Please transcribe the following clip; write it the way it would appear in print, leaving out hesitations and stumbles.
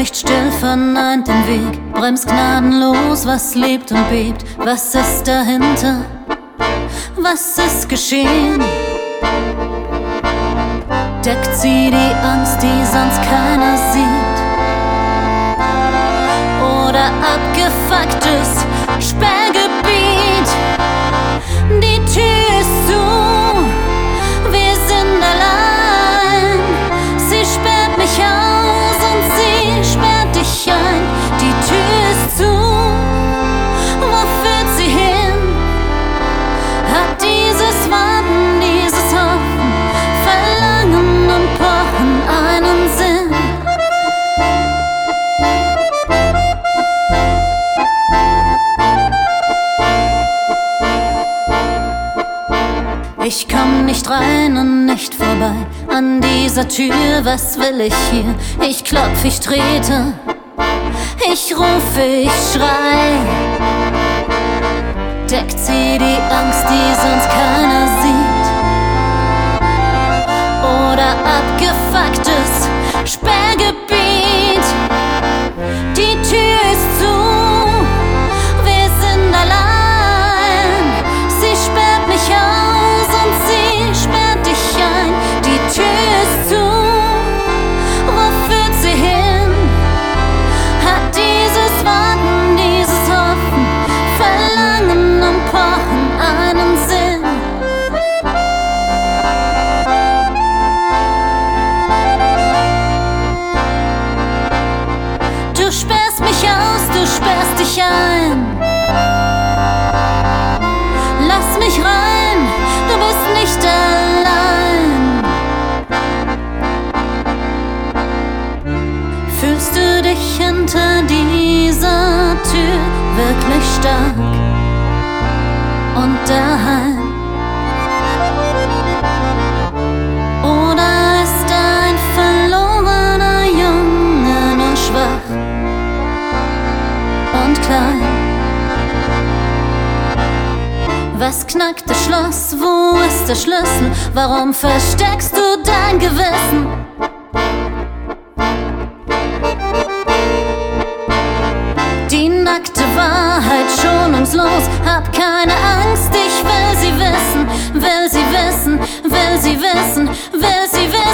nicht still, verneint den Weg, bremst gnadenlos, was lebt und bebt. Was ist dahinter? Was ist geschehen? Deckt sie die Angst, die sonst keiner sieht? Oder abgefucktes Sperrgebiet? Die Tür ist zu, wir sind allein. Sie sperrt mich aus und sie sperrt dich ein. Die Tür ist zu, wo führt sie hin? Hat dieses Warten, dieses Hoffen, Verlangen und Pochen einen Sinn? Ich komm nicht rein und nicht vorbei an dieser Tür. Was will ich hier? Ich klopf, ich trete, ich rufe, ich schrei. Deckt sie die Angst, die sonst keiner sieht? Oder abgefucktes Sperrgebiet? Die Tür ist zu, wir sind allein. Sie sperrt mich aus und sie sperrt dich ein. Die Tür ist zu, wo führt sie hin? Hat dieses Warten, dieses Hoffen, Verlangen und Pochen einen Sinn? Du sperrst mich aus, du sperrst dich ein. Lass mich rein, du bist nicht allein. Fühlst du dich hinter dieser Tür wirklich stark und daheim? Oder ist ein verlorener Junge nur schwach und klein? Was knackt das Schloss? Wo ist der Schlüssel? Warum versteckst du dein Gewissen? Die nackte Wahrheit schonungslos. Hab keine Angst, ich will sie wissen, will sie wissen, will sie wissen, will sie wissen.